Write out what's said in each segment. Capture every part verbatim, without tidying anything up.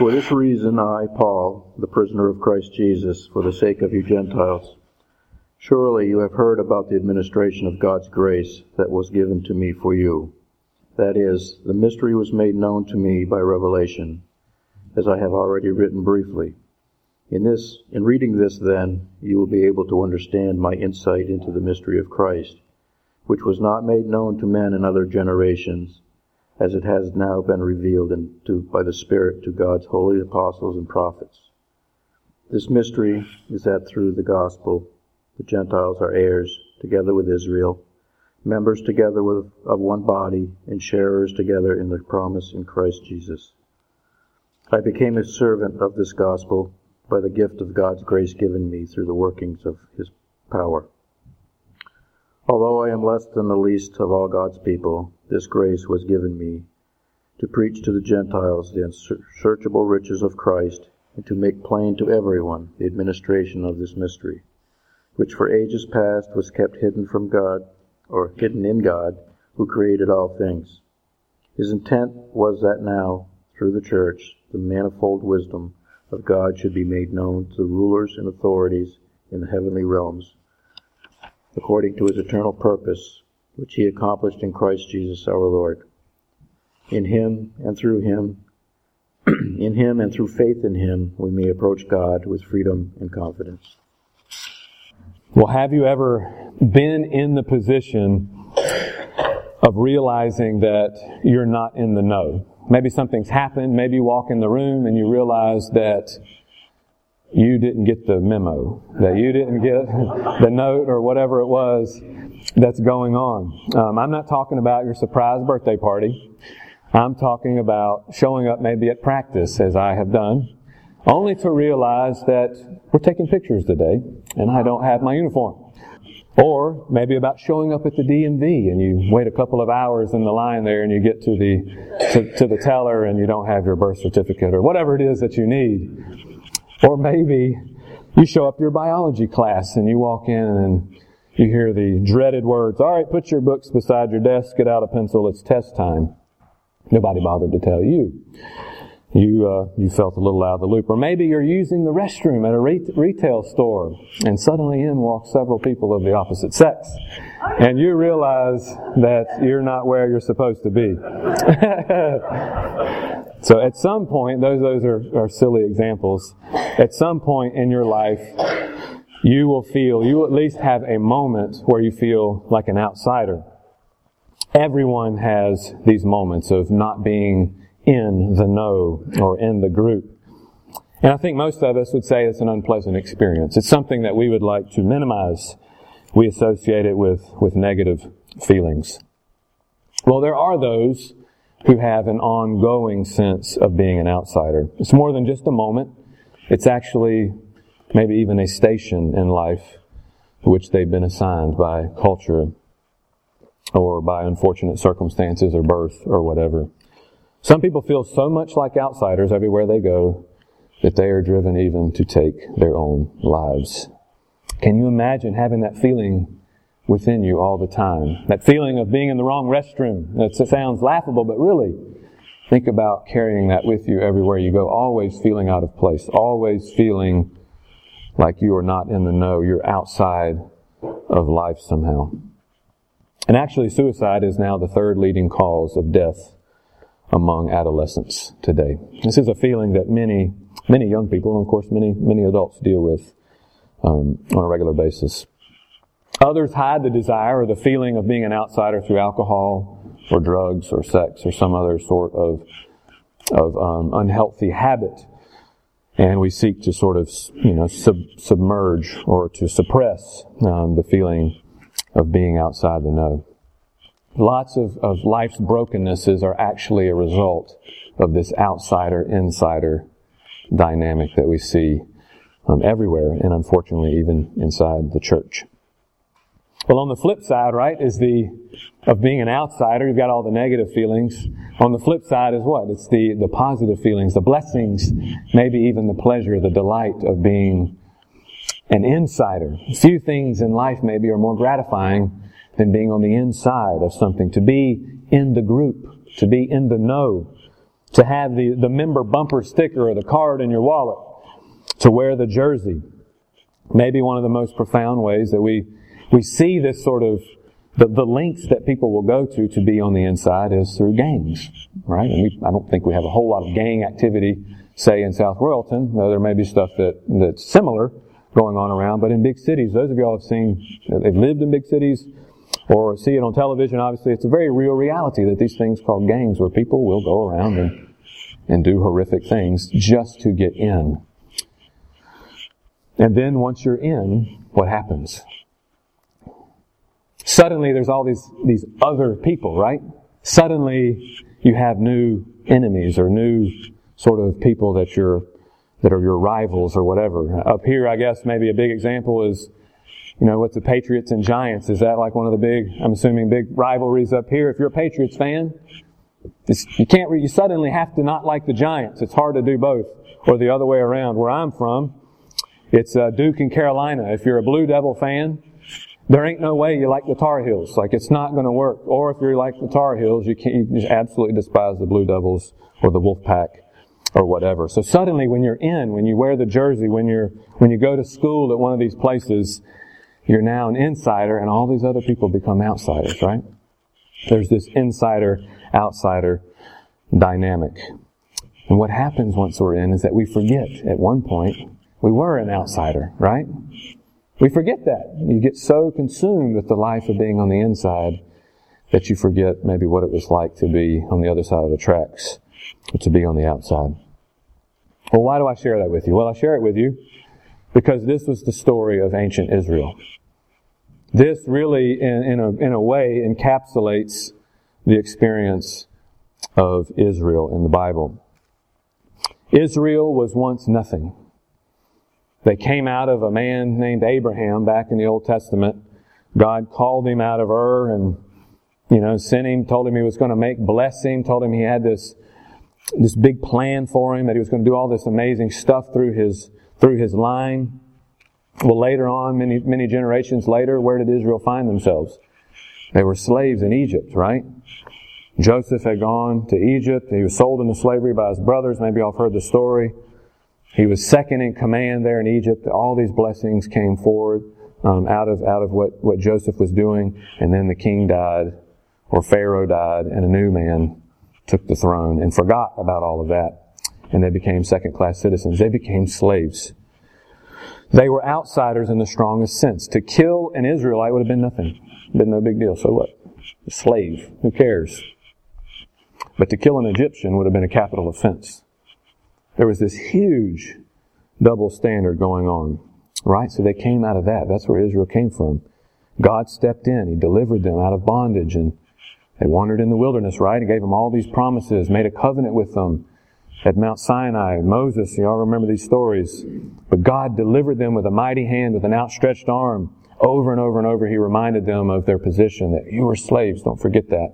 For this reason I, Paul, the prisoner of Christ Jesus, for the sake of you Gentiles, surely you have heard about the administration of God's grace that was given to me for you. That is, the mystery was made known to me by revelation, as I have already written briefly. In this, in reading this, then, you will be able to understand my insight into the mystery of Christ, which was not made known to men in other generations, as it has now been revealed into, by the Spirit to God's holy apostles and prophets. This mystery is that through the gospel, the Gentiles are heirs together with Israel, members together with, of one body, and sharers together in the promise in Christ Jesus. I became a servant of this gospel by the gift of God's grace given me through the workings of His power. Although I am less than the least of all God's people, this grace was given me to preach to the Gentiles the unsearchable riches of Christ, and to make plain to everyone the administration of this mystery, which for ages past was kept hidden from God, or hidden in God, who created all things. His intent was that now, through the church, the manifold wisdom of God should be made known to the rulers and authorities in the heavenly realms, according to His eternal purpose, which He accomplished in Christ Jesus our Lord. In Him and through Him, in Him and through faith in Him, we may approach God with freedom and confidence. Well, have you ever been in the position of realizing that you're not in the know? Maybe something's happened, maybe you walk in the room and you realize that you didn't get the memo, that you didn't get the note or whatever it was that's going on. Um, I'm not talking about your surprise birthday party. I'm talking about showing up maybe at practice, as I have done, only to realize that we're taking pictures today and I don't have my uniform. Or maybe about showing up at the D M V and you wait a couple of hours in the line there and you get to the to, to the teller and you don't have your birth certificate or whatever it is that you need. Or maybe you show up to your biology class and you walk in and you hear the dreaded words, all right, put your books beside your desk, get out a pencil, it's test time. Nobody bothered to tell you. You uh, you felt a little out of the loop. Or maybe you're using the restroom at a re- retail store and suddenly in walk several people of the opposite sex. And you realize that you're not where you're supposed to be. So at some point, those those are, are silly examples. At some point in your life, you will feel, you will at least have a moment where you feel like an outsider. Everyone has these moments of not being in the know or in the group. And I think most of us would say it's an unpleasant experience. It's something that we would like to minimize. We associate it with, with negative feelings. Well, there are those who have an ongoing sense of being an outsider. It's more than just a moment. It's actually maybe even a station in life to which they've been assigned by culture or by unfortunate circumstances or birth or whatever. Some people feel so much like outsiders everywhere they go that they are driven even to take their own lives. Can you imagine having that feeling within you all the time? That feeling of being in the wrong restroom. That sounds laughable, but really, think about carrying that with you everywhere you go. Always feeling out of place. Always feeling like you are not in the know. You're outside of life somehow. And actually, suicide is now the third leading cause of death among adolescents today. This is a feeling that many, many young people, and of course many, many adults deal with um, on a regular basis. Others hide the desire or the feeling of being an outsider through alcohol or drugs or sex or some other sort of of um, unhealthy habit, and we seek to sort of, you know, sub- submerge or to suppress um, the feeling of being outside the know. Lots of, of life's brokennesses are actually a result of this outsider-insider dynamic that we see um, everywhere, and unfortunately even inside the church. Well, on the flip side, right, is the of being an outsider. You've got all the negative feelings. On the flip side is what? It's the, the positive feelings, the blessings, maybe even the pleasure, the delight of being an insider. Few things in life maybe are more gratifying than being on the inside of something, to be in the group, to be in the know to have the, the member bumper sticker or the card in your wallet, to wear the jersey. Maybe one of the most profound ways that we we see this sort of the, the lengths that people will go to to be on the inside is through gangs, right? And we, I don't think we have a whole lot of gang activity, say, in South Royalton, though there may be stuff that that's similar going on around. But in big cities, those of y'all have seen, they've lived in big cities or see it on television, obviously, it's a very real reality that these things called gangs where people will go around and, and do horrific things just to get in. And then once you're in, what happens? Suddenly there's all these, these other people, right? Suddenly you have new enemies or new sort of people that you're, that are your rivals or whatever. Up here, I guess maybe a big example is, you know, what's the Patriots and Giants? Is that like one of the big, I'm assuming big rivalries up here? If you're a Patriots fan, it's, you can't, you suddenly have to not like the Giants. It's hard to do both. Or the other way around. Where I'm from, it's uh, Duke and Carolina. If you're a Blue Devil fan, there ain't no way you like the Tar Heels. Like, it's not going to work. Or if you like the Tar Heels, you can't, you just absolutely despise the Blue Devils or the Wolfpack or whatever. So suddenly when you're in, when you wear the jersey, when you're, when you go to school at one of these places, you're now an insider and all these other people become outsiders, right? There's this insider-outsider dynamic. And what happens once we're in is that we forget at one point we were an outsider, right? We forget that. You get so consumed with the life of being on the inside that you forget maybe what it was like to be on the other side of the tracks, or to be on the outside. Well, why do I share that with you? Well, I share it with you because this was the story of ancient Israel. This really, in, in, a, in a way, encapsulates the experience of Israel in the Bible. Israel was once nothing. They came out of a man named Abraham back in the Old Testament. God called him out of Ur and, you know, sent him, told him he was going to make, bless him, told him he had this, this big plan for him, that he was going to do all this amazing stuff through his, through his line. Well, later on, many, many generations later, where did Israel find themselves? They were slaves in Egypt, right? Joseph had gone to Egypt. He was sold into slavery by his brothers. Maybe y'all have heard the story. He was second in command there in Egypt. All these blessings came forward um, out of out of what, what Joseph was doing. And then the king died, or Pharaoh died, and a new man took the throne and forgot about all of that. And they became second-class citizens. They became slaves. They were outsiders in the strongest sense. To kill an Israelite would have been nothing. Been no big deal. So what? A slave. Who cares? But to kill an Egyptian would have been a capital offense. There was this huge double standard going on, right? So they came out of that. That's where Israel came from. God stepped in. He delivered them out of bondage, and they wandered in the wilderness, right? He gave them all these promises, made a covenant with them at Mount Sinai. Moses, you all remember these stories. But God delivered them with a mighty hand, with an outstretched arm. Over and over and over, He reminded them of their position, that you were slaves. Don't forget that.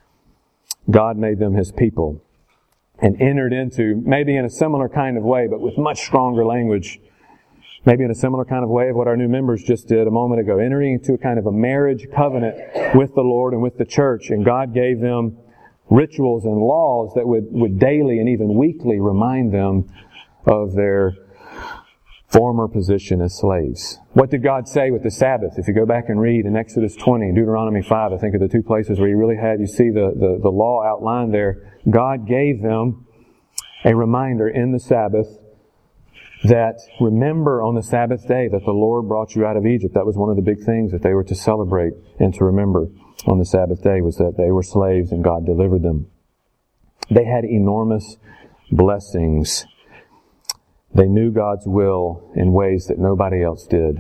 God made them His people and entered into, maybe in a similar kind of way, but with much stronger language, maybe in a similar kind of way of what our new members just did a moment ago, entering into a kind of a marriage covenant with the Lord and with the church. And God gave them rituals and laws that would, would daily and even weekly remind them of their former position as slaves. What did God say with the Sabbath? If you go back and read in Exodus twenty, Deuteronomy five, I think are the two places where you really had, you see the, the, the law outlined there. God gave them a reminder in the Sabbath that remember on the Sabbath day that the Lord brought you out of Egypt. That was one of the big things that they were to celebrate and to remember on the Sabbath day, was that they were slaves and God delivered them. They had enormous blessings. They knew God's will in ways that nobody else did.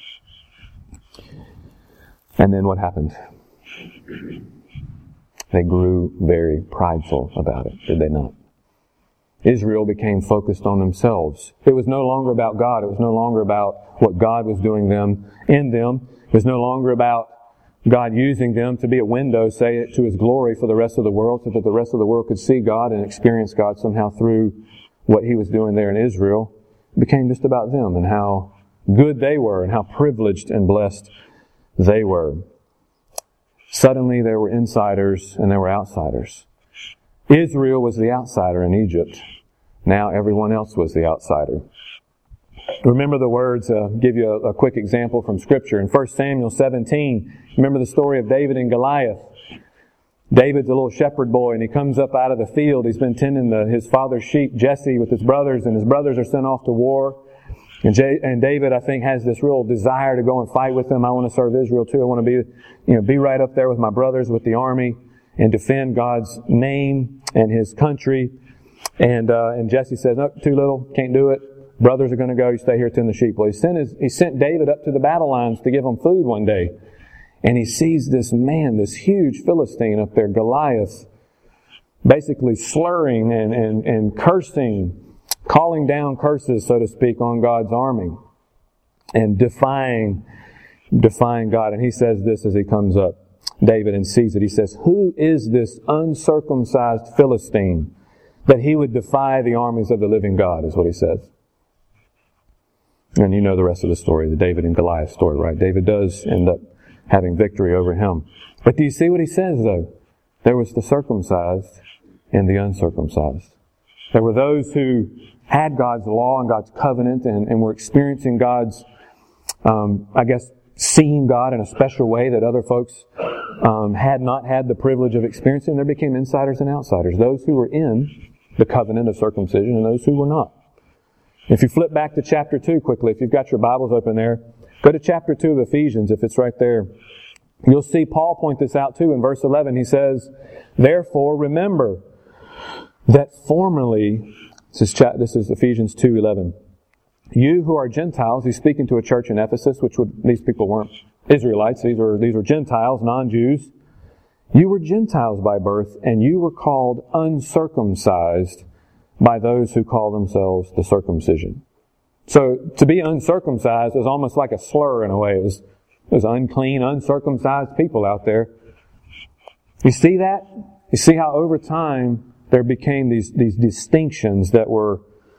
And then what happened? They grew very prideful about it, did they not? Israel became focused on themselves. It was no longer about God. It was no longer about what God was doing them in them. It was no longer about God using them to be a window, say, to His glory for the rest of the world, so that the rest of the world could see God and experience God somehow through what He was doing there in Israel. It became just about them and how good they were and how privileged and blessed they were. Suddenly there were insiders and there were outsiders. Israel was the outsider in Egypt. Now everyone else was the outsider. Remember the words, uh, give you a, a quick example from Scripture. In First Samuel seventeen, remember the story of David and Goliath. David's a little shepherd boy, and he comes up out of the field. He's been tending the, his father's sheep, Jesse, with his brothers, and his brothers are sent off to war. And, J, and David, I think, has this real desire to go and fight with them. I want to serve Israel too. I want to be, you know, be right up there with my brothers, with the army, and defend God's name and His country. And uh, and Jesse says, "No, too little, can't do it. Brothers are going to go. You stay here tend the sheep." Well, he sent his, he sent David up to the battle lines to give him food one day. And he sees this man, this huge Philistine up there, Goliath, basically slurring and, and, and cursing, calling down curses, so to speak, on God's army. And defying, defying God. And he says this as he comes up, David, and sees it. He says, "Who is this uncircumcised Philistine that he would defy the armies of the living God?" is what he says. And you know the rest of the story, the David and Goliath story, right? David does end up having victory over him. But do you see what he says, though? There was the circumcised and the uncircumcised. There were those who had God's law and God's covenant and, and were experiencing God's, um, I guess, seeing God in a special way that other folks um, had not had the privilege of experiencing. There became insiders and outsiders. Those who were in the covenant of circumcision and those who were not. If you flip back to chapter two quickly, if you've got your Bibles open there, go to chapter two of Ephesians, if it's right there. You'll see Paul point this out too in verse eleven. He says, "Therefore remember that formerly," this is, cha- this is Ephesians two eleven, "you who are Gentiles," he's speaking to a church in Ephesus, which would, these people weren't Israelites, these were, these were Gentiles, non-Jews. "You were Gentiles by birth, and you were called uncircumcised by those who call themselves the circumcision." So, to be uncircumcised is almost like a slur in a way. It was, it was unclean, uncircumcised people out there. You see that? You see how over time there became these, these distinctions that were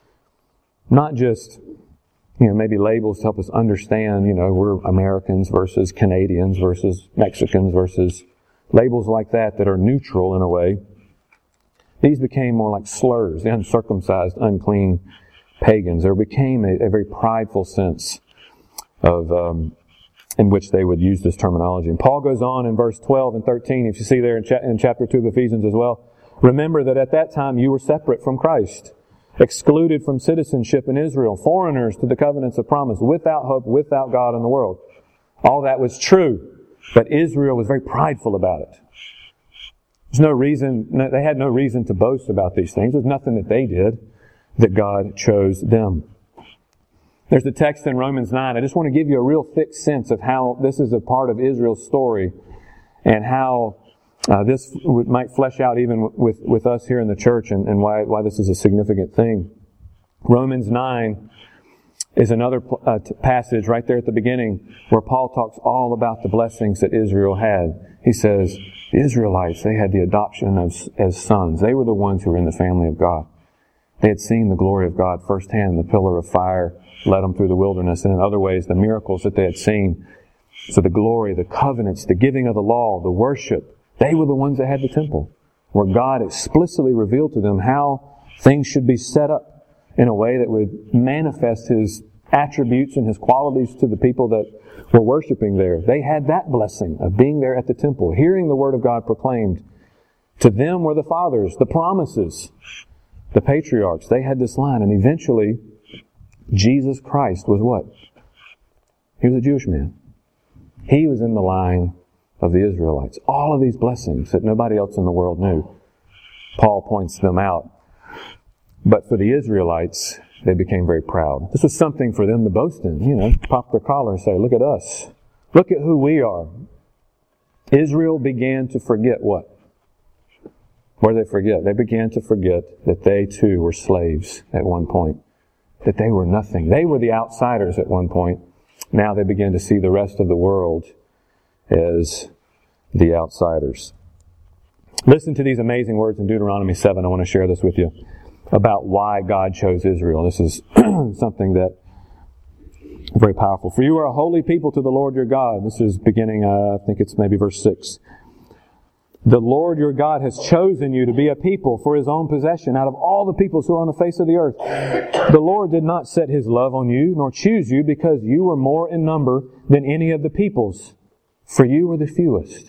not just, you know, maybe labels to help us understand, you know, we're Americans versus Canadians versus Mexicans versus labels like that that are neutral in a way. These became more like slurs, the uncircumcised, unclean pagans. There became a, a very prideful sense of um, in which they would use this terminology. And Paul goes on in verse twelve and thirteen, if you see there in, cha- in chapter two of Ephesians as well. "Remember that at that time you were separate from Christ, excluded from citizenship in Israel, foreigners to the covenants of promise, without hope, without God in the world." All that was true, but Israel was very prideful about it. There's no reason, no, they had no reason to boast about these things. There's nothing that they did that God chose them. There's a text in Romans nine. I just want to give you a real thick sense of how this is a part of Israel's story and how uh, this would, might flesh out even with, with us here in the church and, and why, why this is a significant thing. Romans nine is another uh, t- passage right there at the beginning where Paul talks all about the blessings that Israel had. He says, the Israelites, they had the adoption as, as sons. They were the ones who were in the family of God. They had seen the glory of God firsthand. The pillar of fire led them through the wilderness, and in other ways, the miracles that they had seen. So the glory, the covenants, the giving of the law, the worship, they were the ones that had the temple, where God explicitly revealed to them how things should be set up in a way that would manifest His attributes and His qualities to the people that were worshiping there. They had that blessing of being there at the temple, hearing the Word of God proclaimed. To them were the fathers, the promises, the patriarchs. They had this line, and eventually Jesus Christ was what? He was a Jewish man. He was in the line of the Israelites. All of these blessings that nobody else in the world knew. Paul points them out. But for the Israelites, they became very proud. This was something for them to boast in. You know, pop their collar and say, look at us. Look at who we are. Israel began to forget what? What did they forget? They began to forget that they too were slaves at one point. That they were nothing. They were the outsiders at one point. Now they began to see the rest of the world as the outsiders. Listen to these amazing words in Deuteronomy seven. I want to share this with you about why God chose Israel. This is something that very powerful. For you are a holy people to the Lord your God. This is beginning, uh, I think it's maybe verse six. The Lord your God has chosen you to be a people for His own possession out of all the peoples who are on the face of the earth. The Lord did not set His love on you, nor choose you, because you were more in number than any of the peoples, for you were the fewest.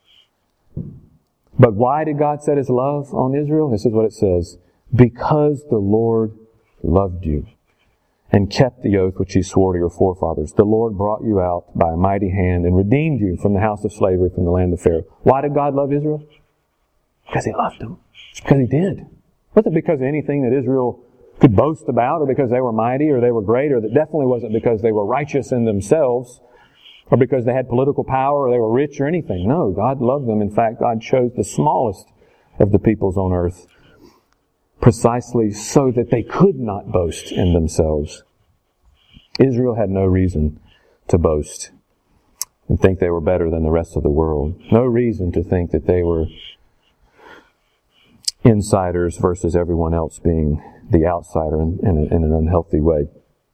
But why did God set His love on Israel? This is what it says. Because the Lord loved you and kept the oath which He swore to your forefathers. The Lord brought you out by a mighty hand and redeemed you from the house of slavery, from the land of Pharaoh. Why did God love Israel? Because He loved them. It's because He did. It wasn't because of anything that Israel could boast about, or because they were mighty, or they were great, or that definitely wasn't because they were righteous in themselves, or because they had political power, or they were rich, or anything. No, God loved them. In fact, God chose the smallest of the peoples on earth precisely so that they could not boast in themselves. Israel had no reason to boast and think they were better than the rest of the world. No reason to think that they were insiders versus everyone else being the outsider in, in, a, in an unhealthy way.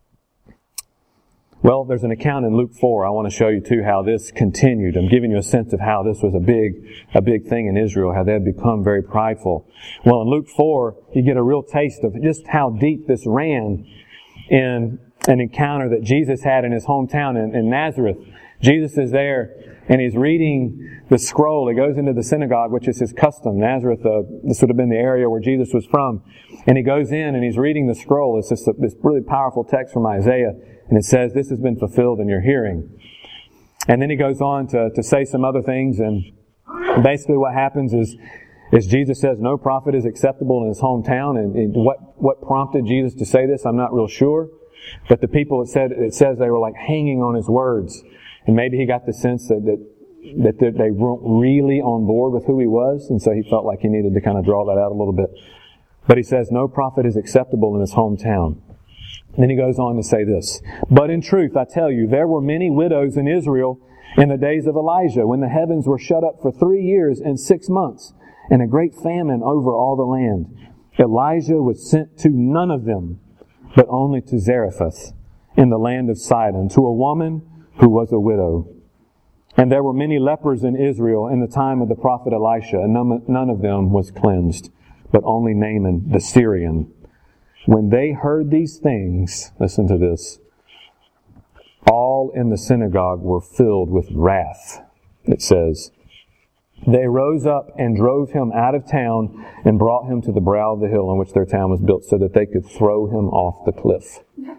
Well, there's an account in Luke four. I want to show you too how this continued. I'm giving you a sense of how this was a big, a big thing in Israel, how they had become very prideful. Well, in Luke four, you get a real taste of just how deep this ran in an encounter that Jesus had in His hometown in, in Nazareth. Jesus is there and He's reading the scroll. He goes into the synagogue, which is His custom. Nazareth, uh, this would have been the area where Jesus was from. And He goes in and He's reading the scroll. It's just a, this really powerful text from Isaiah. And it says, this has been fulfilled in your hearing. And then He goes on to, to say some other things. And basically what happens is, is Jesus says no prophet is acceptable in his hometown. And, and what, what prompted Jesus to say this, I'm not real sure. But the people, it said, it says they were like hanging on His words. And maybe He got the sense that, that, that they weren't really on board with who He was. And so He felt like He needed to kind of draw that out a little bit. But He says no prophet is acceptable in his hometown. Then He goes on to say this. But in truth, I tell you, there were many widows in Israel in the days of Elijah, when the heavens were shut up for three years and six months, and a great famine over all the land. Elijah was sent to none of them, but only to Zarephath in the land of Sidon, to a woman who was a widow. And there were many lepers in Israel in the time of the prophet Elisha, and none of them was cleansed, but only Naaman the Syrian. When they heard these things, listen to this, all in the synagogue were filled with wrath. It says, they rose up and drove him out of town and brought him to the brow of the hill on which their town was built, so that they could throw him off the cliff.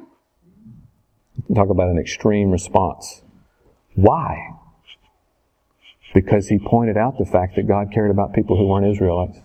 Talk about an extreme response. Why? Because he pointed out the fact that God cared about people who weren't Israelites.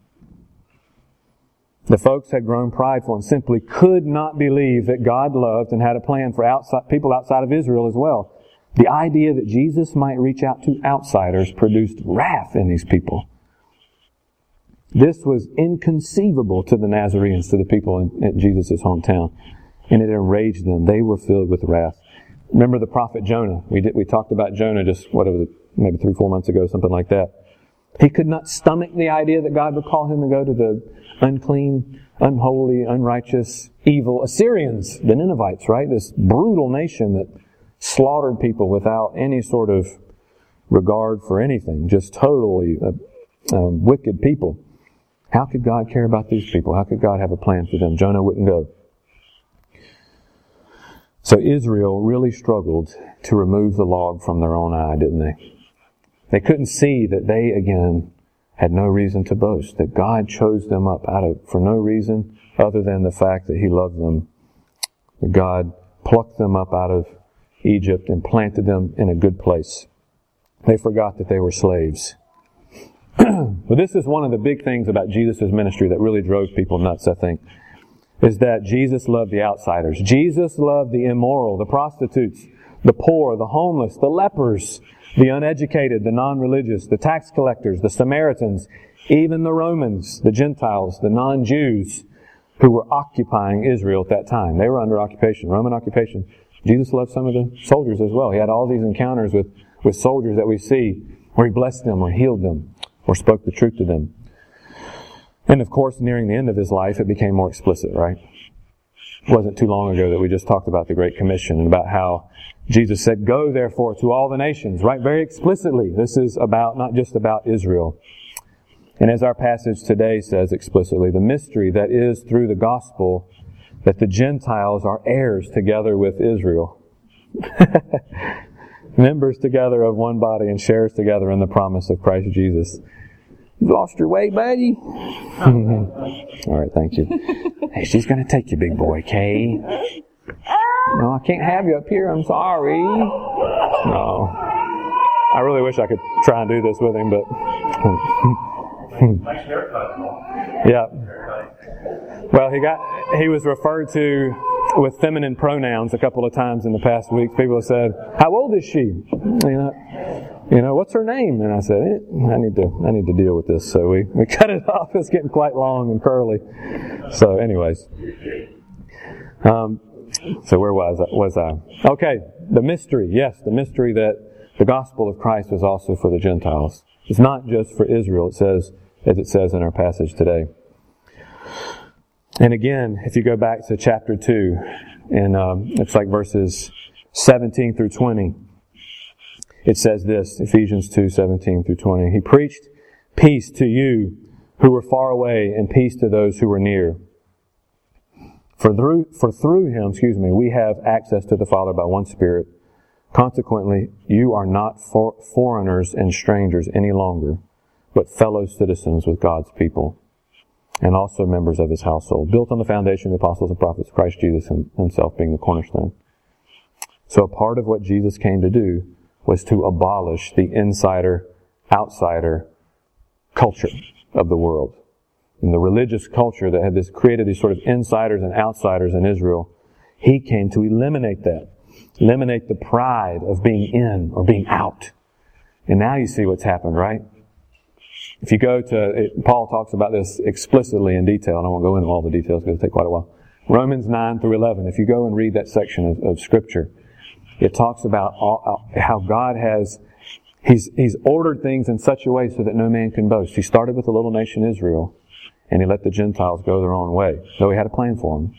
The folks had grown prideful and simply could not believe that God loved and had a plan for outside, people outside of Israel as well. The idea that Jesus might reach out to outsiders produced wrath in these people. This was inconceivable to the Nazarenes, to the people in, in Jesus' hometown. And it enraged them. They were filled with wrath. Remember the prophet Jonah. We did, we talked about Jonah just, what was it, maybe three, four months ago, something like that. He could not stomach the idea that God would call him to go to the unclean, unholy, unrighteous, evil Assyrians, the Ninevites, right? This brutal nation that slaughtered people without any sort of regard for anything, just totally uh, um, wicked people. How could God care about these people? How could God have a plan for them? Jonah wouldn't go. So Israel really struggled to remove the log from their own eye, didn't they? They couldn't see that they, again, had no reason to boast, that God chose them up out of, for no reason other than the fact that He loved them. That God plucked them up out of Egypt and planted them in a good place. They forgot that they were slaves. But this is one of the big things about Jesus' ministry that really drove people nuts, I think, is that Jesus loved the outsiders. Jesus loved the immoral, the prostitutes, the poor, the homeless, the lepers, the uneducated, the non-religious, the tax collectors, the Samaritans, even the Romans, the Gentiles, the non-Jews who were occupying Israel at that time. They were under occupation, Roman occupation. Jesus loved some of the soldiers as well. He had all these encounters with, with soldiers that we see where He blessed them or healed them or spoke the truth to them. And of course, nearing the end of His life, it became more explicit, right? wasn't too long ago that we just talked about the Great Commission and about how Jesus said, "Go therefore to all the nations," right? Very explicitly. This is about, not just about Israel. And as our passage today says explicitly, the mystery that is through the gospel that the Gentiles are heirs together with Israel. Members together of one body and shares together in the promise of Christ Jesus. You lost your way, buddy? All right, thank you. Hey, she's going to take you, big boy, Kay. No, I can't have you up here. I'm sorry. No. I really wish I could try and do this with him, but... Nice haircut. Yeah. Well, he got he was referred to with feminine pronouns a couple of times in the past weeks. People have said, "How old is she? You know, you know, what's her name?" And I said, eh, "I need to, I need to deal with this." So we, we cut it off. It's getting quite long and curly. So, anyways, um, so where was I? Was I? Okay, the mystery. Yes, the mystery that the gospel of Christ was also for the Gentiles. It's not just for Israel. It says, as it says in our passage today. And again, if you go back to chapter two, and um, it's like verses seventeen through twenty, it says this, Ephesians two, seventeen through twenty. He preached peace to you who were far away and peace to those who were near. For through, for through him, excuse me, we have access to the Father by one Spirit. Consequently, you are not for, foreigners and strangers any longer, but fellow citizens with God's people, and also members of His household, built on the foundation of the apostles and prophets, Christ Jesus Himself being the cornerstone. So a part of what Jesus came to do was to abolish the insider-outsider culture of the world. And the religious culture that had this created these sort of insiders and outsiders in Israel, He came to eliminate that. Eliminate the pride of being in or being out. And now you see what's happened, right? If you go to, it, Paul talks about this explicitly in detail, and I won't go into all the details because it'll take quite a while. Romans nine through eleven, if you go and read that section of, of Scripture, it talks about all, how God has, he's, he's ordered things in such a way so that no man can boast. He started with the little nation Israel, and He let the Gentiles go their own way, though He had a plan for them.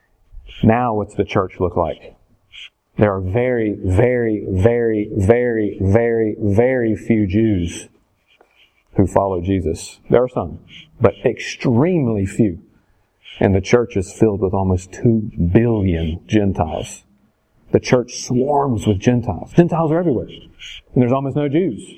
Now what's the church look like? There are very, very, very, very, very, very few Jews who follow Jesus. There are some, but extremely few. And the church is filled with almost two billion Gentiles. The church swarms with Gentiles. Gentiles are everywhere. And there's almost no Jews.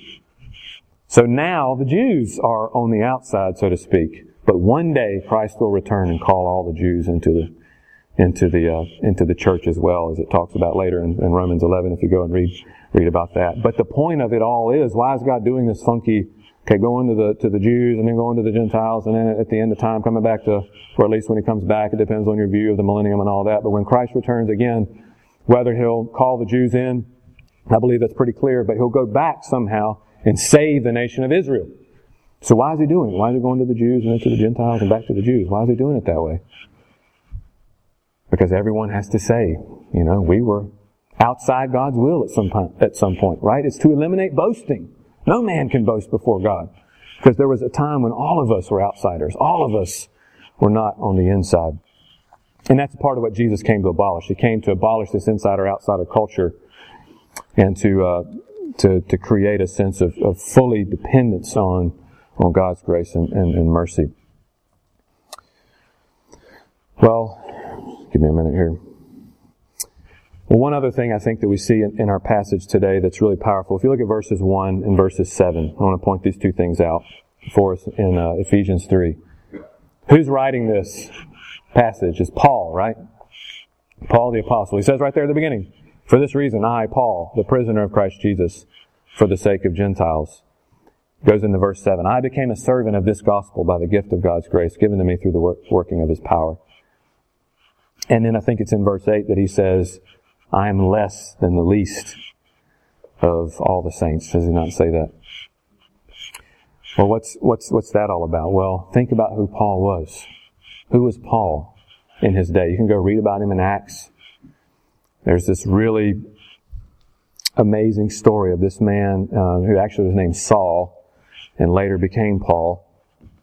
So now the Jews are on the outside, so to speak. But one day Christ will return and call all the Jews into the into the uh, into the church as well, as it talks about later in, in Romans eleven, if you go and read read about that. But the point of it all is, why is God doing this funky, okay, going to the to the Jews and then going to the Gentiles, and then at the end of time coming back to, or at least when He comes back, it depends on your view of the millennium and all that. But when Christ returns again, whether He'll call the Jews in, I believe that's pretty clear, but He'll go back somehow and save the nation of Israel. So why is He doing it? Why is He going to the Jews and then to the Gentiles and back to the Jews? Why is He doing it that way? Because everyone has to say, you know, we were outside God's will at some point, at some point, right? It's to eliminate boasting. No man can boast before God. Because there was a time when all of us were outsiders. All of us were not on the inside. And that's part of what Jesus came to abolish. He came to abolish this insider-outsider culture and to uh, to to create a sense of, of fully dependence on, on God's grace and, and, and mercy. Well, give me a minute here. Well, one other thing I think that we see in, in our passage today that's really powerful. If you look at verses one and verses seven, I want to point these two things out for us in uh, Ephesians three. Who's writing this passage? It's Paul, right? Paul the apostle. He says right there at the beginning, "For this reason, I, Paul, the prisoner of Christ Jesus, for the sake of Gentiles." Goes into verse seven. "I became a servant of this gospel by the gift of God's grace given to me through the work, working of His power." And then I think it's in verse eight that he says, "I am less than the least of all the saints." Does he not say that? Well, what's, what's, what's that all about? Well, think about who Paul was. Who was Paul in his day? You can go read about him in Acts. There's this really amazing story of this man, uh, who actually was named Saul and later became Paul.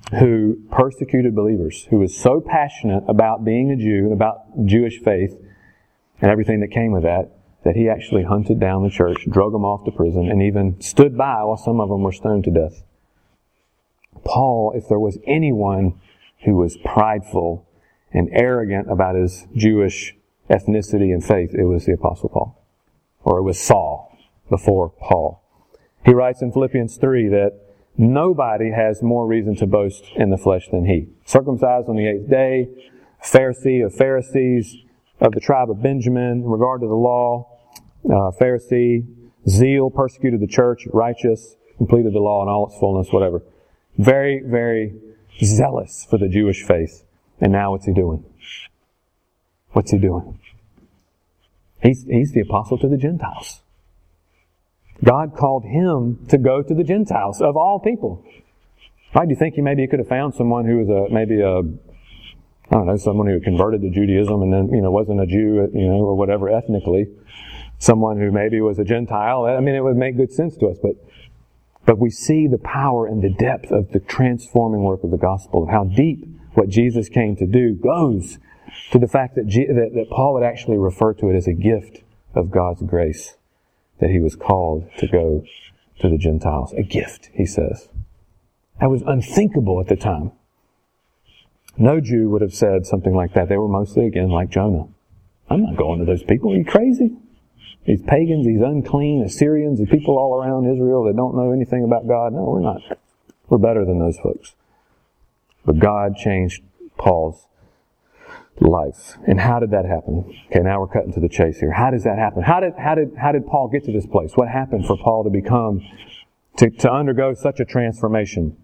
who persecuted believers, who was so passionate about being a Jew and about Jewish faith and everything that came with that, that he actually hunted down the church, drug them off to prison, and even stood by while some of them were stoned to death. Paul, if there was anyone who was prideful and arrogant about his Jewish ethnicity and faith, it was the Apostle Paul. Or it was Saul before Paul. He writes in Philippians three that nobody has more reason to boast in the flesh than he. Circumcised on the eighth day, Pharisee of Pharisees, of the tribe of Benjamin, in regard to the law, uh, Pharisee, zeal, persecuted the church, righteous, completed the law in all its fullness, whatever. Very, very zealous for the Jewish faith. And now what's he doing? What's he doing? He's, he's the apostle to the Gentiles. God called him to go to the Gentiles, of all people. Why do you think he maybe he could have found someone who was a, maybe a, I don't know, someone who converted to Judaism and then, you know, wasn't a Jew, you know, or whatever ethnically. Someone who maybe was a Gentile. I mean, it would make good sense to us, but, but we see the power and the depth of the transforming work of the gospel, of how deep what Jesus came to do goes to the fact that, G, that, that Paul would actually refer to it as a gift of God's grace, that he was called to go to the Gentiles. A gift, he says. That was unthinkable at the time. No Jew would have said something like that. They were mostly, again, like Jonah. I'm not going to those people. Are you crazy? These pagans, these unclean Assyrians, the people all around Israel that don't know anything about God. No, we're not. We're better than those folks. But God changed Paul's life. And how did that happen? Okay, now we're cutting to the chase here. How does that happen? How did, how did, how did Paul get to this place? What happened for Paul to become, to, to undergo such a transformation?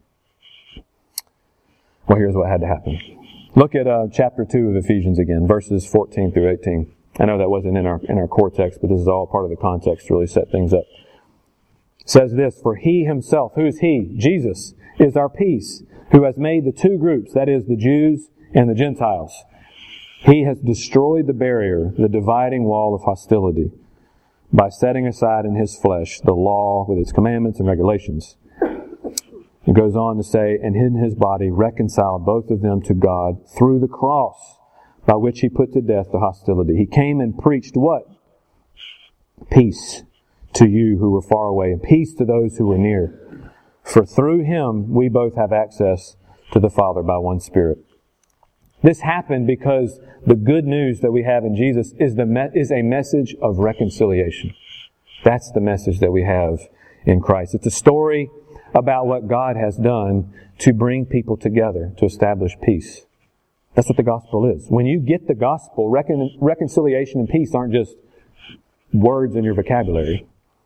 Well, here's what had to happen. Look at uh, chapter two of Ephesians again, verses fourteen through eighteen. I know that wasn't in our in our core text, but this is all part of the context to really set things up. It says this, for he himself, who is he? Jesus, is our peace, who has made the two groups, that is, the Jews and the Gentiles. He has destroyed the barrier, the dividing wall of hostility, by setting aside in his flesh the law with its commandments and regulations. It goes on to say, and in his body reconciled both of them to God through the cross, by which he put to death the hostility. He came and preached what? Peace to you who were far away, and peace to those who were near. For through him we both have access to the Father by one Spirit. This happened because the good news that we have in Jesus is the me- is a message of reconciliation. That's the message that we have in Christ. It's a story about what God has done to bring people together, to establish peace. That's what the gospel is. When you get the gospel, recon- reconciliation and peace aren't just words in your vocabulary.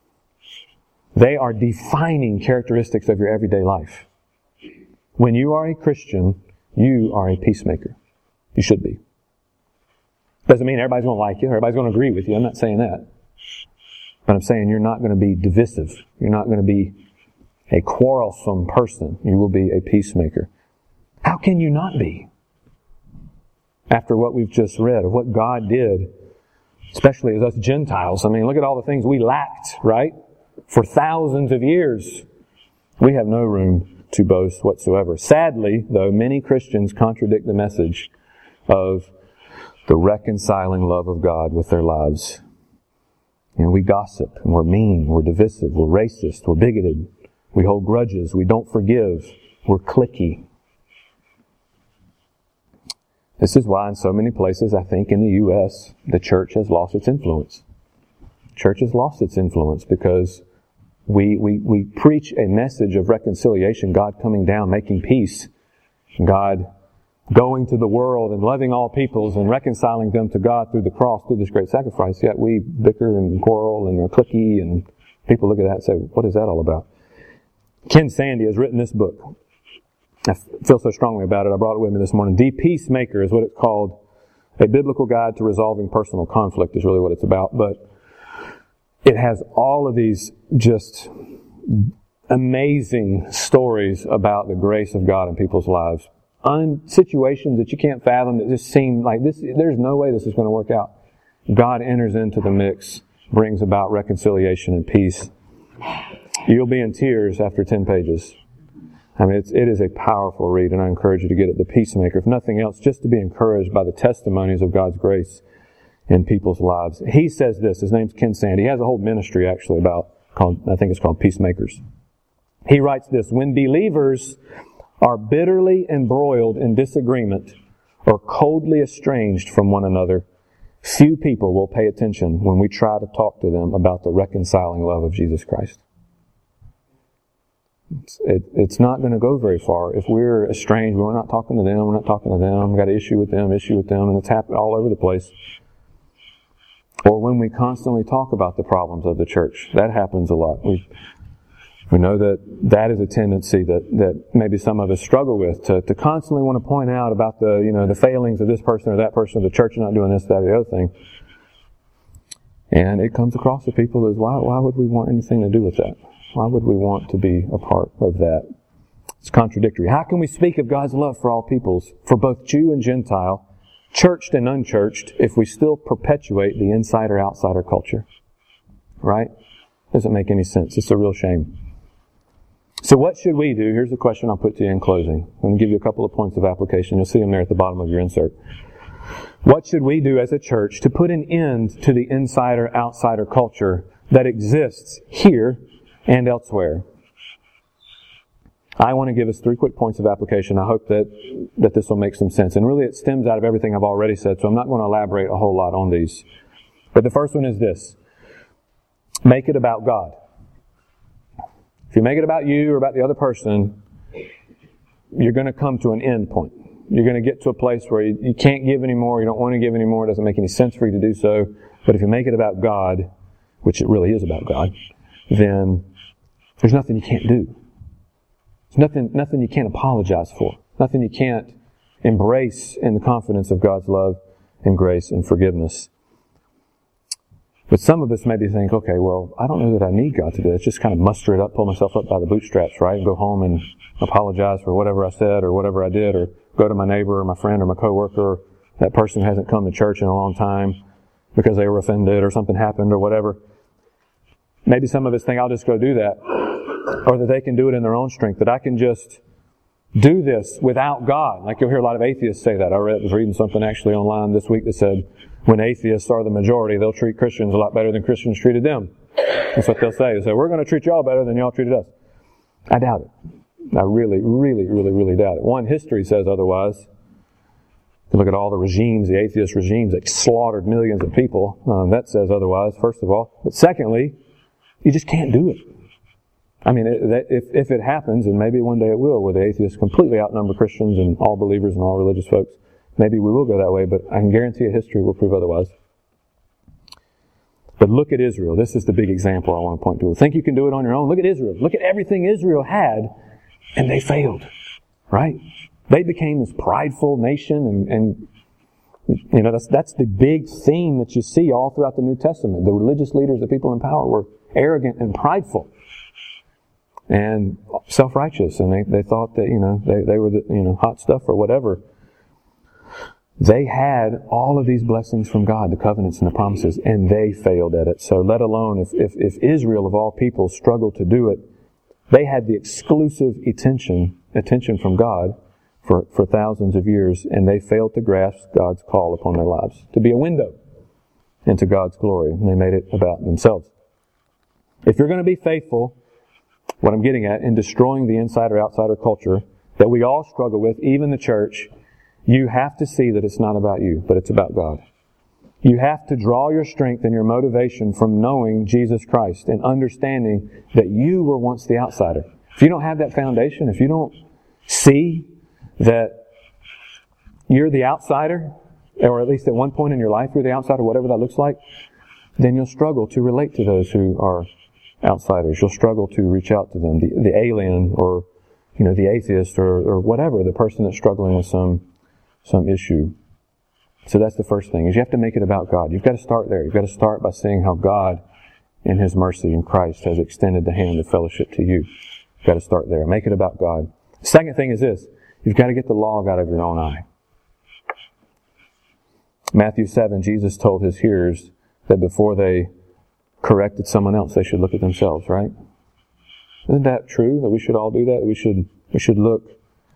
They are defining characteristics of your everyday life. When you are a Christian, you are a peacemaker. You should be. Doesn't mean everybody's going to like you, everybody's going to agree with you. I'm not saying that. But I'm saying you're not going to be divisive. You're not going to be a quarrelsome person. You will be a peacemaker. How can you not be? After what we've just read of what God did, especially as us Gentiles. I mean, look at all the things we lacked, right? For thousands of years. We have no room to boast whatsoever. Sadly, though, many Christians contradict the message of the reconciling love of God with their lives. And we gossip, and we're mean, we're divisive, we're racist, we're bigoted, we hold grudges, we don't forgive, we're cliquey. This is why in so many places, I think in the U S, the church has lost its influence. Church has lost its influence because we, we, we preach a message of reconciliation, God coming down, making peace, God going to the world and loving all peoples and reconciling them to God through the cross, through this great sacrifice. Yet we bicker and quarrel and are cliquey, and people look at that and say, what is that all about? Ken Sande has written this book. I feel so strongly about it. I brought it with me this morning. The Peacemaker is what it's called. A Biblical Guide to Resolving Personal Conflict is really what it's about. But it has all of these just amazing stories about the grace of God in people's lives. On situations that you can't fathom that just seem like this, there's no way this is going to work out. God enters into the mix, brings about reconciliation and peace. You'll be in tears after ten pages. I mean, it's, it is a powerful read, and I encourage you to get it, The Peacemaker. If nothing else, just to be encouraged by the testimonies of God's grace in people's lives. He says this, his name's Ken Sande. He has a whole ministry actually about, called, I think it's called Peacemakers. He writes this, when believers are bitterly embroiled in disagreement or coldly estranged from one another, few people will pay attention when we try to talk to them about the reconciling love of Jesus Christ. It's, it, it's not going to go very far if we're estranged. We're not talking to them. We're not talking to them. We've got an issue with them, issue with them, and it's happening all over the place. Or when we constantly talk about the problems of the church. That happens a lot. We we know that that is a tendency that, that maybe some of us struggle with, to, to constantly want to point out about the, you know, the failings of this person or that person, the church is not doing this, that, or the other thing. And it comes across to people as, why, why would we want anything to do with that? Why would we want to be a part of that? It's contradictory. How can we speak of God's love for all peoples, for both Jew and Gentile, churched and unchurched, if we still perpetuate the insider-outsider culture? Right? Doesn't make any sense. It's a real shame. So what should we do? Here's the question I'll put to you in closing. I'm going to give you a couple of points of application. You'll see them there at the bottom of your insert. What should we do as a church to put an end to the insider-outsider culture that exists here and elsewhere? I want to give us three quick points of application. I hope that, that this will make some sense. And really it stems out of everything I've already said, so I'm not going to elaborate a whole lot on these. But the first one is this. Make it about God. If you make it about you or about the other person, you're going to come to an end point. You're going to get to a place where you, you can't give anymore, you don't want to give anymore, it doesn't make any sense for you to do so. But if you make it about God, which it really is about God, then there's nothing you can't do. There's nothing, nothing you can't apologize for. Nothing you can't embrace in the confidence of God's love and grace and forgiveness. But some of us maybe think, okay, well, I don't know that I need God to do this. Just kind of muster it up, pull myself up by the bootstraps, right? And go home and apologize for whatever I said or whatever I did, or go to my neighbor or my friend or my coworker, or that person who hasn't come to church in a long time because they were offended or something happened or whatever. Maybe some of us think, I'll just go do that. Or that they can do it in their own strength, that I can just do this without God. Like you'll hear a lot of atheists say that. I read, was reading something actually online this week that said, when atheists are the majority, they'll treat Christians a lot better than Christians treated them. That's what they'll say. They say, we're going to treat y'all better than y'all treated us. I doubt it. I really, really, really, really doubt it. One, history says otherwise. You look at all the regimes, the atheist regimes that slaughtered millions of people. Um, that says otherwise, first of all. But secondly, you just can't do it. I mean, if, if it happens, and maybe one day it will, where the atheists completely outnumber Christians and all believers and all religious folks, maybe we will go that way, but I can guarantee you history will prove otherwise. But look at Israel. This is the big example I want to point to. Think you can do it on your own? Look at Israel. Look at everything Israel had, and they failed. Right? They became this prideful nation, and, and you know, that's, that's the big theme that you see all throughout the New Testament. The religious leaders, the people in power, were arrogant and prideful. And self-righteous, and they, they thought that, you know, they, they were the, you know, hot stuff or whatever. They had all of these blessings from God, the covenants and the promises, and they failed at it. So let alone if, if, if Israel of all people struggled to do it, they had the exclusive attention, attention from God for, for thousands of years, and they failed to grasp God's call upon their lives to be a window into God's glory. And they made it about themselves. If you're going to be faithful, what I'm getting at, in destroying the insider-outsider culture that we all struggle with, even the church, you have to see that it's not about you, but it's about God. You have to draw your strength and your motivation from knowing Jesus Christ and understanding that you were once the outsider. If you don't have that foundation, if you don't see that you're the outsider, or at least at one point in your life you're the outsider, whatever that looks like, then you'll struggle to relate to those who are outsiders. You'll struggle to reach out to them, the, the alien, or you know, the atheist, or, or whatever, the person that's struggling with some some issue. So that's the first thing, is you have to make it about God. You've got to start there. You've got to start by seeing how God, in His mercy in Christ, has extended the hand of fellowship to you. You've got to start there. Make it about God. The second thing is this. You've got to get the log out of your own eye. Matthew seven, Jesus told His hearers that before they corrected someone else, they should look at themselves, right? Isn't that true, that we should all do that? We should We should look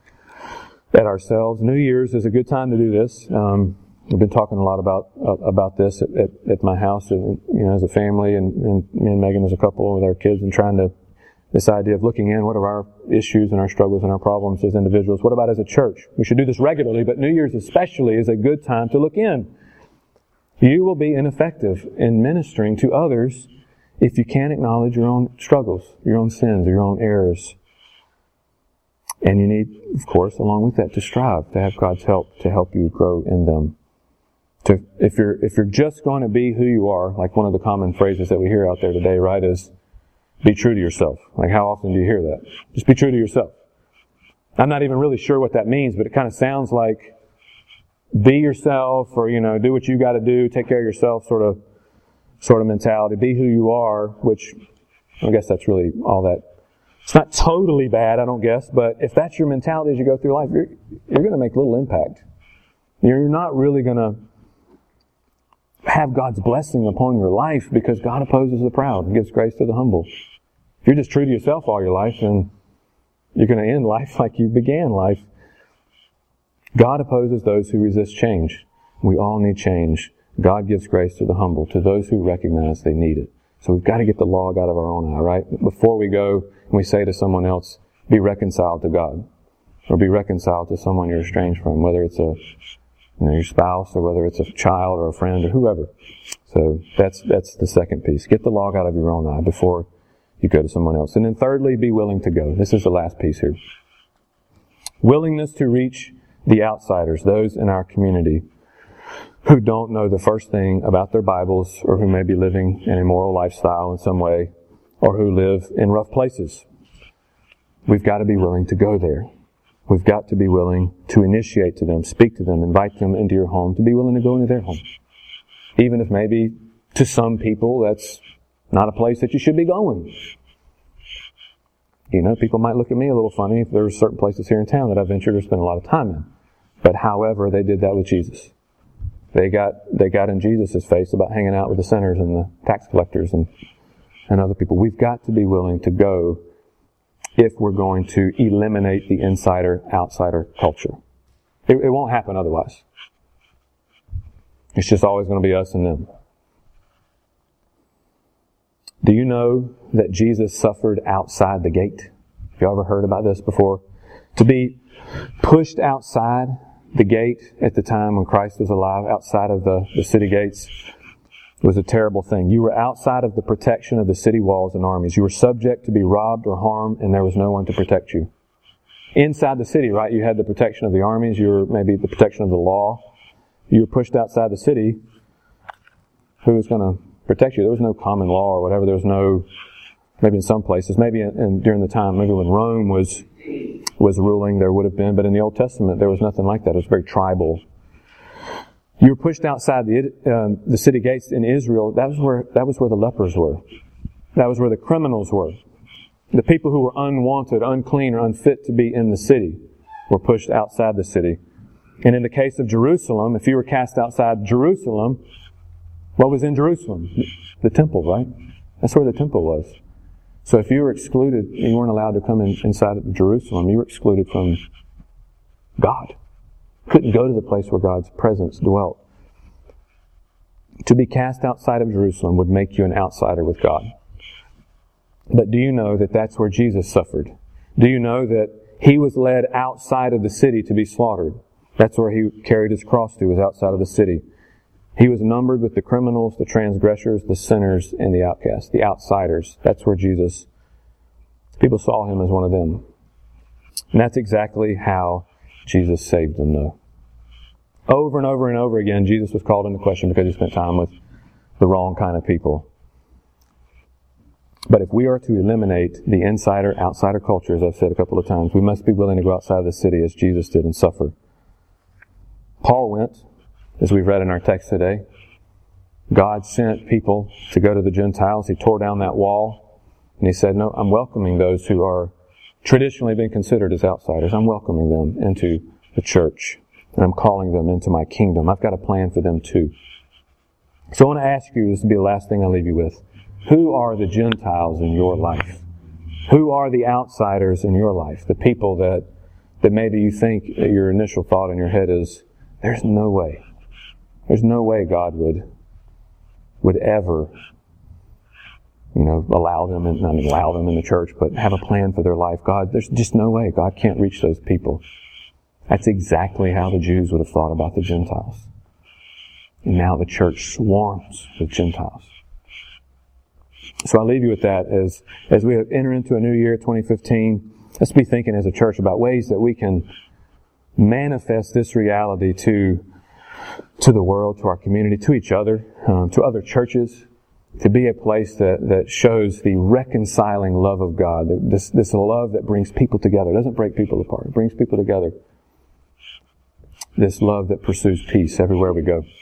at ourselves. New Year's is a good time to do this. Um, we've been talking a lot about uh, about this at, at, at my house, and, you know, as a family, and, and me and Megan as a couple with our kids, and trying to this idea of looking in. What are our issues and our struggles and our problems as individuals? What about as a church? We should do this regularly, but New Year's especially is a good time to look in. You will be ineffective in ministering to others if you can't acknowledge your own struggles, your own sins, your own errors. And you need, of course, along with that, to strive, to have God's help, to help you grow in them. To, if you're, if you're just going to be who you are, like one of the common phrases that we hear out there today, right, is be true to yourself. Like, how often do you hear that? Just be true to yourself. I'm not even really sure what that means, but it kind of sounds like be yourself, or, you know, do what you got to do, take care of yourself sort of, sort of mentality. Be who you are, which I guess that's really all that. It's not totally bad, I don't guess, but if that's your mentality as you go through life, you're, you're going to make little impact. You're not really going to have God's blessing upon your life, because God opposes the proud and gives grace to the humble. If you're just true to yourself all your life, then you're going to end life like you began life. God opposes those who resist change. We all need change. God gives grace to the humble, to those who recognize they need it. So we've got to get the log out of our own eye, right? Before we go and we say to someone else, be reconciled to God, or be reconciled to someone you're estranged from, whether it's a, you know, your spouse, or whether it's a child or a friend or whoever. So that's, that's the second piece. Get the log out of your own eye before you go to someone else. And then thirdly, be willing to go. This is the last piece here. Willingness to reach the outsiders, those in our community who don't know the first thing about their Bibles, or who may be living an immoral lifestyle in some way, or who live in rough places. We've got to be willing to go there. We've got to be willing to initiate to them, speak to them, invite them into your home, to be willing to go into their home. Even if maybe to some people that's not a place that you should be going. You know, people might look at me a little funny if there are certain places here in town that I ventured to spend a lot of time in. But however, they did that with Jesus. They got they got in Jesus' face about hanging out with the sinners and the tax collectors and, and other people. We've got to be willing to go if we're going to eliminate the insider-outsider culture. It, it won't happen otherwise. It's just always going to be us and them. Do you know that Jesus suffered outside the gate? Have you ever heard about this before? To be pushed outside the gate at the time when Christ was alive, outside of the, the city gates, was a terrible thing. You were outside of the protection of the city walls and armies. You were subject to be robbed or harmed, and there was no one to protect you. Inside the city, right, you had the protection of the armies. You were maybe the protection of the law. You were pushed outside the city. Who was going to protect you? There was no common law or whatever. There was no, maybe in some places, maybe in, in, during the time, maybe when Rome was was ruling, there would have been, but in the Old Testament, there was nothing like that. It was very tribal. You were pushed outside the uh, the city gates in Israel. That was where that was where the lepers were. That was where the criminals were. The people who were unwanted, unclean, or unfit to be in the city were pushed outside the city. And in the case of Jerusalem, if you were cast outside Jerusalem, what was in Jerusalem? The temple, right? That's where the temple was. So if you were excluded, you weren't allowed to come in, inside of Jerusalem, you were excluded from God. Couldn't go to the place where God's presence dwelt. To be cast outside of Jerusalem would make you an outsider with God. But do you know that that's where Jesus suffered? Do you know that He was led outside of the city to be slaughtered? That's where He carried His cross to, was outside of the city. He was numbered with the criminals, the transgressors, the sinners, and the outcasts, the outsiders. That's where Jesus, people saw Him as one of them. And that's exactly how Jesus saved them, though. Over and over and over again, Jesus was called into question because He spent time with the wrong kind of people. But if we are to eliminate the insider-outsider culture, as I've said a couple of times, we must be willing to go outside of the city as Jesus did and suffer. Paul went, as we've read in our text today. God sent people to go to the Gentiles. He tore down that wall, and He said, no, I'm welcoming those who are traditionally been considered as outsiders. I'm welcoming them into the church, and I'm calling them into my kingdom. I've got a plan for them too. So I want to ask you, this will be the last thing I leave you with. Who are the Gentiles in your life? Who are the outsiders in your life? The people that, that maybe you think that your initial thought in your head is, there's no way. There's no way God would would ever, you know, allow them, and not allow them in the church, but have a plan for their life. God, there's just no way. God can't reach those people. That's exactly how the Jews would have thought about the Gentiles. And now the church swarms with Gentiles. So I'll leave you with that as, as we enter into a new year, twenty fifteen. Let's be thinking as a church about ways that we can manifest this reality to, to the world, to our community, to each other, um, to other churches, to be a place that, that shows the reconciling love of God. This, this love that brings people together. It doesn't break people apart. It brings people together. This love that pursues peace everywhere we go.